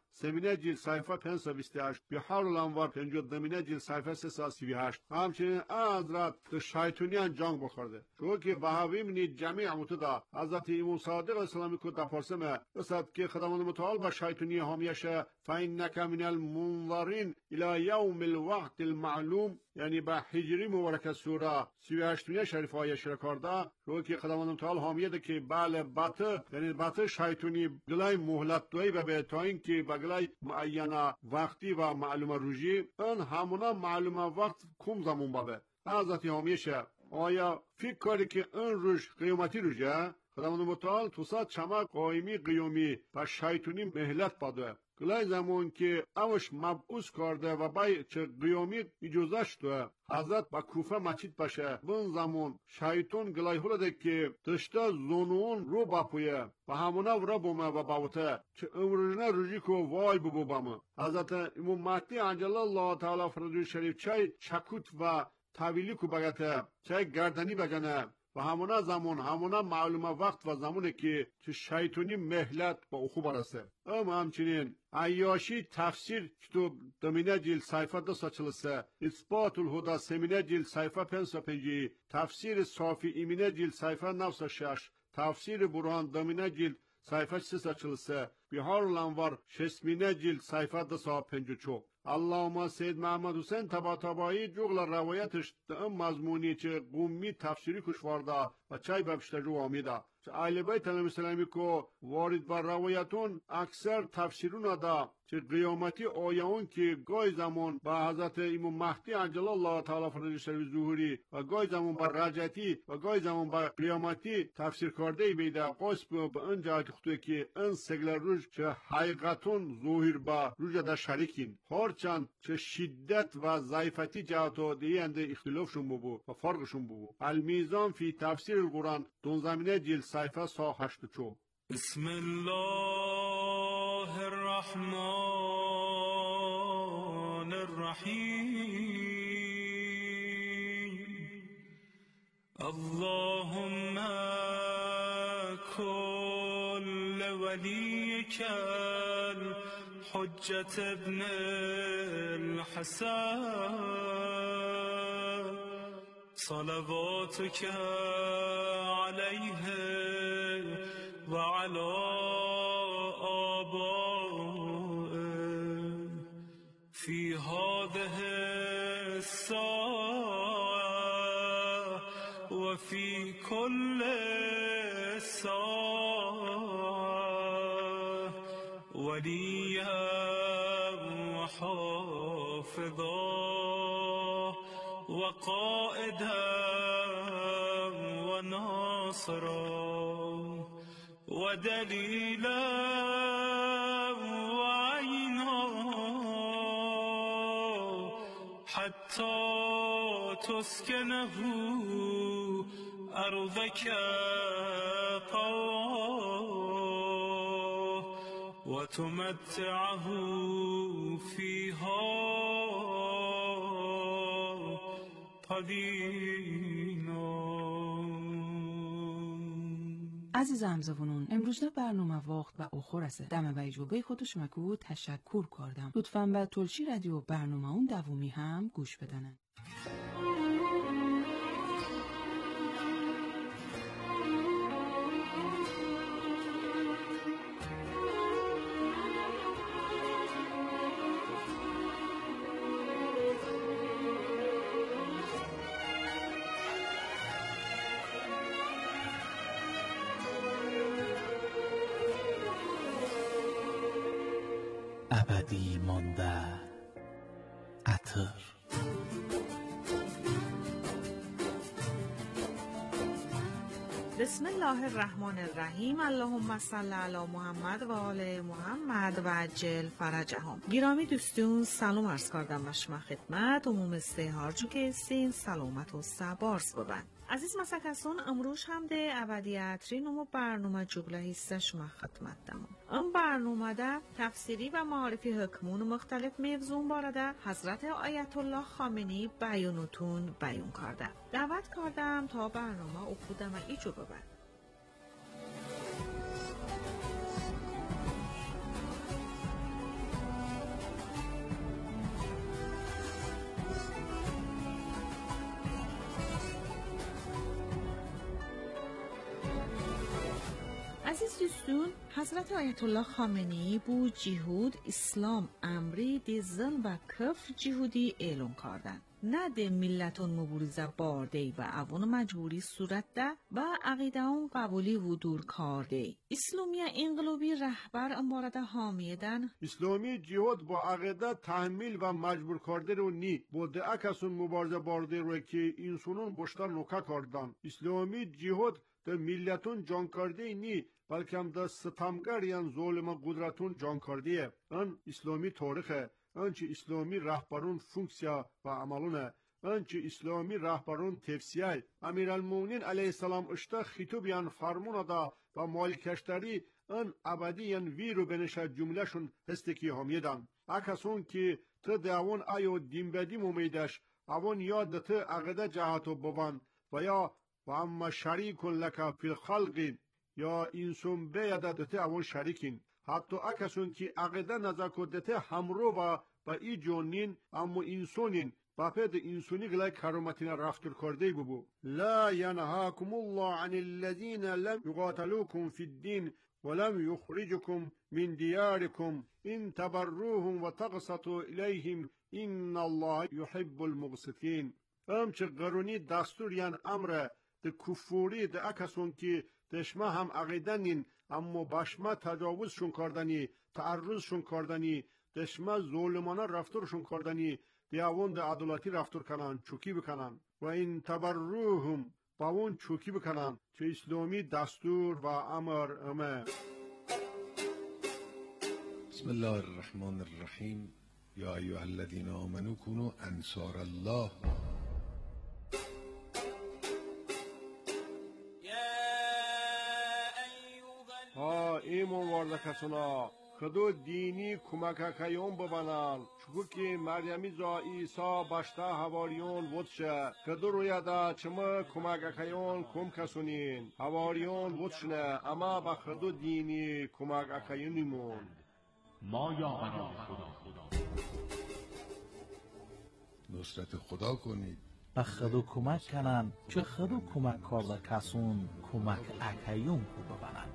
[SPEAKER 3] سمینه جیل صفحه 528 بحار الانوار 50 جیل صفحه 338 همچنین حضرت شیطانیان جنگ بخورده چون که بهاوی منی جمعی عموتدا حضرت امام صادق اسلامی کو تپرسمه رسد که خداوند متعال با شیطانی همیشه فإنک من المنظرین الى یوم الوقت المعلوم، یعنی به هجری مبارک سوره 38 شریف آیه شرکارده رو که خداوند متعال حامیده که بله باته یعنی باته شیطانی گلای مهلت دوی به تا اینکه بگلای معینه وقتی و معلومه روزی اون همونا معلومه وقت کم زمان بابه حضرت همیشه آیا فکر کردی که اون روز قیامتی روزه خداوند متعال توسا چما قایمی قیومی و شیطانی مهلت باده گلای زمان که اوش مبعوث کرده و بای چه قیامی اجازه شده حضرت با کوفه مسجد باشه بون زمان شیطان گلای هلده که تشتا زنون رو باپویه و همونا ورا بومه و باوته چه امرجنه روژی که وای ببو بامه حضرت امام مهدی عجل الله تعالی فرجوی شریف چای چکوت و طویلی کو بگته چای گردنی بگنه و همونا زمان همونا معلومه وقت و زمانه که چه شیطانی مهلت با اخو برسه اما همچنین عیاشی تفسیر کتاب دمینه جیل صفحه 243 اثبات الهدا سمینه جیل صفحه 55 تفسیر صافی ایمینه جیل صفحه 96 تفسیر برهان دمینه جیل صفحه 343 بحار الانوار شسمینه جیل صفحه 254 اللهم سید محمد حسین طباطبایی جغل روایتش ام مضمونی چه قومی تفسیری کش وارده و چای ببشتجو آمیده چه اهل بیت علیهم السلامی که وارد بر روایتون اکثر تفسیرون دا چه قیامتی آیون که گای زمان با حضرت امام مهدی عجل الله تعالی فرجه شریف ظهوری و گای زمان بر رجعتی و گای زمان بر قیامتی تفسیر کرده بیده قاس به اون جهت خطوی که این سگل روش چه حقیقتون ظهور با روش دا شریکین هرچند چه شدت و ضعیفتی جهتو دیگه اختلافشون ببو و فرقشون ببو المیزان فی تفسیر القرآن دونزمینه جیل صفحه 184
[SPEAKER 9] بسم الله الرحمن الرحیم اللهم كل وليك الحجة ابن الحسن صلواتك عليه وعلى آبائه في هذه الساعة وفي كل ساعة وليا وحافظا وقائدا وناصرا ودليلا وعينا حتى تسكنه أرضك طوعا وتمتعه فيها قديما.
[SPEAKER 8] عزیز همزبانان امروز برنامه وقت و اخور است دم و اجوبه خودش مکو تشکر کردم لطفاً به تلشی رادیو برنامه اون دومی هم گوش بدنن.
[SPEAKER 5] ابدی مانده عطر
[SPEAKER 10] بسم الله الرحمن الرحیم اللهم صل علی محمد و آل محمد و عجل فرجهم. گرامی دوستون سلام عرض کردم به شما خدمت عموم استهارجو که سین سلامت و سبارس ببن. عزیز مسکسون امروز هم ده ابدیترین و برنامه جبله هسته شما خدمت دمون. این برنامه ده تفسیری و معارفی حکمون مختلف موضوع بارده حضرت آیت الله خامنه‌ای بیانتون بیان کرده. دعوت کردم تا برنامه اخودم ایجو ببن. دوستون حضرت آیت الله خامنه‌ای بو جهود اسلام امری دیزن و کفر جهودی اعلان کردن. نه ده ملتون مبارزه بارده و اوان مجبوری صورت ده و عقیده اون قبولی و دور کارده. اسلامی انقلابی رهبر امبارده حامیدن
[SPEAKER 3] اسلامی جهاد با عقیده تحمیل و مجبور کرده رو نی بوده اکسون مبارزه بارده رو که انسانون بشتر نوکه کردن. اسلامی جهاد ده ملتون جان کرده نی بلکه هم ده ستمگر یان ظلم قدرتون جان کرده. ان اسلامی تاریخه، آنچه اسلامی رهبرون فونکسیا و عملونه، آنچه اسلامی رهبرون تفسیه. امیرالمومنین علیه السلام اشتا خطوبیان فرمون دا و مالکشتری ان ابدیان ویرو بنشد جملهشون هستکی همیدن. اکسون که تا دیوان ایو دیمبدیم امیدش اوان یاد تا عقیده جهتو ببن و یا و اما شریکون لکا فی الخلقین یا انسان بیاده تا اوان شریکین. حتی اکسون که عقیده نظر کدته همرو با ای جونین اما انسانین با پید انسانی گلای کرامتین رفتار کرده ببو. لا ینهاکم الله عن الذین لم یقاتلوکم فی الدین ولم یخرجکم من دیارکم ان تبروهم و تقسطوا الیهم ان الله یحب المقسطین. چه قرونی دستور یان امر ده کفوری ده اکسون که دشما هم عقیدنین اما باشما تجاوزشون کردنی، تعرضشون کردنی، دشما ظلمانه رفتارشون کردنی، دیوان ده عدالتی رفتار کنن، چوکی بکنن و این تبروهم با اون چوکی بکنن چه اسلامی دستور و امر.
[SPEAKER 11] بسم الله الرحمن الرحیم. یا ایها الذین آمنوا کونوا انصار الله.
[SPEAKER 3] ایمون وارده کسونا خدو دینی کمک کیون ببنن چکو که مریمی زا ایسا باشتا هواریون ودشه خدو رویده چما کمک کیون کم کسونین هواریون ودشنه اما با خدو دینی کمک کیونیمون
[SPEAKER 4] ما یاوران خدا
[SPEAKER 11] نصرت خدا کنید
[SPEAKER 5] به خدو کمک کنن چه خدو کمک کرده کسون کمک اکیون کو ببنن.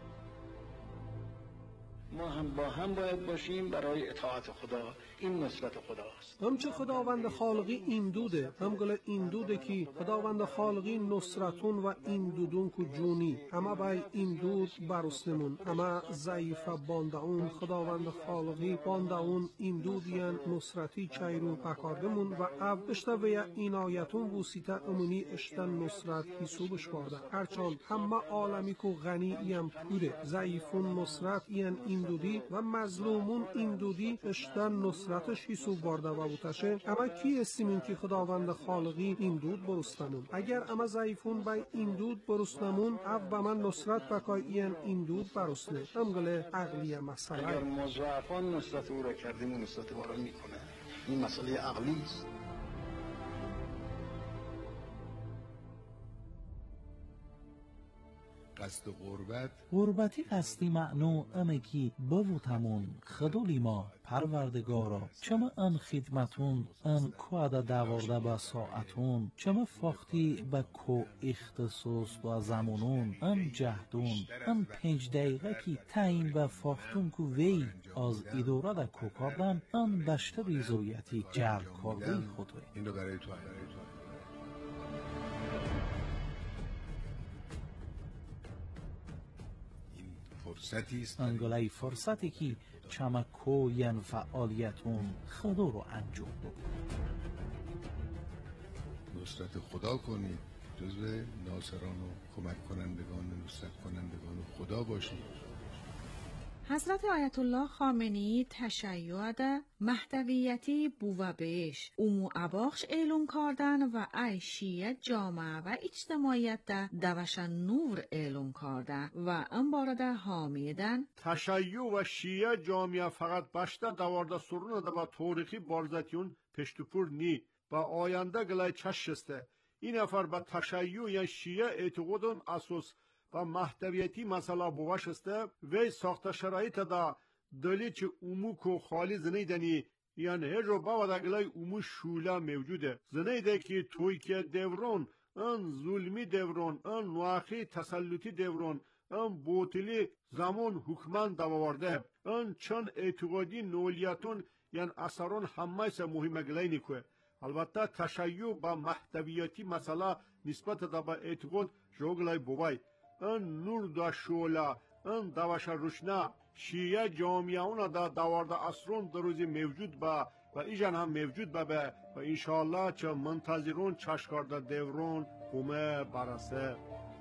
[SPEAKER 12] ما هم با هم باید باشیم برای اطاعت خدا. این نصرت خداست.
[SPEAKER 7] همچه خداوند خالقی این دوده هم گله این دوده که خداوند خالقی نصرتون و این دودون کو جونی اما بای این دود برسنمون اما ضعیف باندعون خداوند خالقی باندعون این دودیان نصرتی چایرو پکاردمون و او اشتا ویا اینایتون وسیطه امونی اشتا نصرت حسوبش بارده هرچان همه عالمی کو غنی یم پوره ضعیفون نصرت این دودی و مظلومون این دودی اشتا نصرتش حسوب بارده و بوتشه اما کی استیمین که خداوند خالقی این دود برستنون اگر اما ضعیفون بای این دود برستنمون او با من نصرت بکای این دود برستنه امگله عقلیه مسئله
[SPEAKER 12] اگر ما ضعفان نصرت او را کردیم و نصرت ما را میکنه. این مسئله عقلی است.
[SPEAKER 11] قصد غربت
[SPEAKER 5] غربتی قصدی معنو امه کی بوتمون خدولی ما پروردگارا چما ان خدمتون ان کودا داورده با ساعتون چما فاختی با کو اختصاص و زمانون ام جهدون ام 5 دقیقه کی تعیین و فاختون کو وی از اداره دا کو کردن ام دشته ریزویتی جلب کرده خودوی.
[SPEAKER 11] این رو برای تو فرصتی است
[SPEAKER 5] انگلای فرصتی که چمکو ین فعالیتون خدا رو انجام بود.
[SPEAKER 11] نصرت خدا کنید جزو ناصران و کمک کنندگان و نصرت کنندگان خدا باشید.
[SPEAKER 10] حضرت آیت الله خامنه‌ای تشیع ده محتویتی بو بهش امو اباخش اعلام کردن و ای شیعه جامعه و اجتماعیت ده دوشن نور اعلام کرده و انبارده حامیدن
[SPEAKER 3] تشیع و شیعه جامعه فقط باشته دوارده سرونه ده با تاریخی بارزتیون پشتپور نی با آینده گلای چشسته این افر با تشیع یا شیعه اعتقادون اساس و محتویتی مسئله بواش است و ساخت شرایط دا دلیچ امو کو خالی زنیدنی یعنی هر رو با دگلای امو شوله موجوده زنیده که توی که دوران ان ظلمی دوران ان واقعی تسلطی دوران ام بوتلی زمان حکمان دواورده ان چند اعتقادی نولیتون یعنی اثرون همه سه مهمه گلینی که البته تشیع با محتویاتی مسئله نسبت دا با اعتقاد جوگلای بوبای ان نور دا شولا ان دوش روشنا شیعه جامعه اونا دا دوارده اصرون در روزی موجود با و ایجان هم موجود با و انشاءالله چه منتظرون چشکارده دیورون اومه برسه.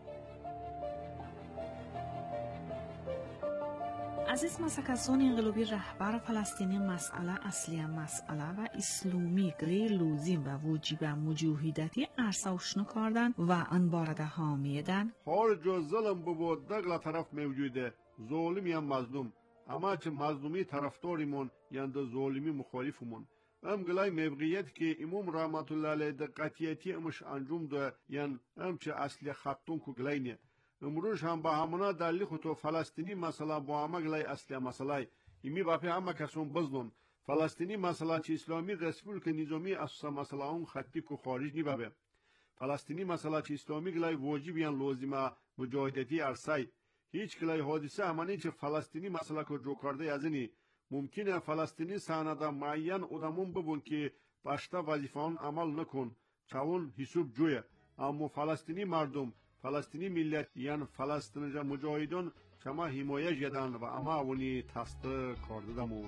[SPEAKER 10] عزیز مسکسون انقلابی رهبر فلسطینی مسئله اصلی مسئله و اسلامی گری لوزیم و وجیب مجوهیدتی ارساوشنو کردن و آن بارده حامیدن
[SPEAKER 3] هر جو ظلم بود دگل طرف موجوده ظالمی هم مظلوم اما چه مظلومی طرفداریمون یعنی ده ظالمی مخالفمون ام گلای موقعیت که امام رحمت الله علیه دقتیتی امش انجام ده یعنی ام چه اصلی خطون که گلاینه امروز هم با همونا دلی خودتو فلسطینی مسئله با همه گلای اصلی مسئله ایمی باپی همه کسون بزنون فلسطینی مسئله چه اسلامی رسپولیک نظامی اساس مسئله اون خطی که خارج نی بابه فلسطینی مسئله چه اسلامی گلای واجب یعنی لازمه مجاهدتی ارسای هیچ گلای حادثه همانی چه فلسطینی مسئله که جو کرده ازنی ممکنه فلسطینی سانده معین ادامون ببون که باشتا وظیفان عمل نکن چون حساب جویه اما فلسطینی مردم فلسطینی ملت یعنی فلسطینی مجاهدان شما حمایه جدن و اما اونی تست کرده دمون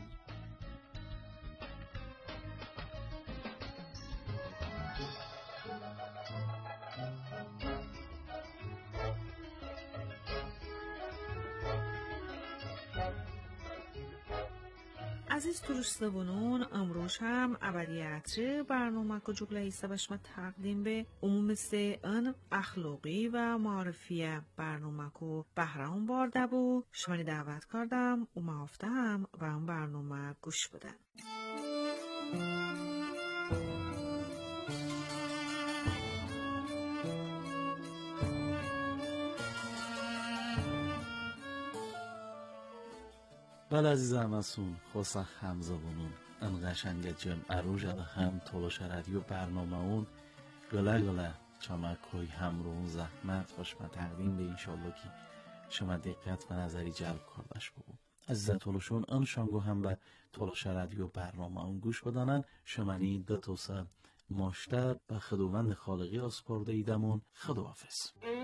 [SPEAKER 10] عزیز turistlarının امروز هم ابدیتری برنامه که جگله ایسا بشما تقدیم به عموم سه ان اخلاقی و معرفی برنامه که بهرام بارده بود شما دعوت کردم و هفته هم و اون برنامه گوش بدن.
[SPEAKER 5] بله عزیزم مسون خوصا همزبونون ان قشنگ جمع روژه هم تلاش رادیو برنامه اون گله چما کوی همرون زحمت باشما تقدیم به انشالله که شما دقت و نظری جلب کردش بود عزیز تلاشون ان شانگو هم به تلاش رادیو برنامه اون گوش بدانن شمانی دو توسه ماشتر به خداوند خالقی اسپرده ایدمون خداحافظ.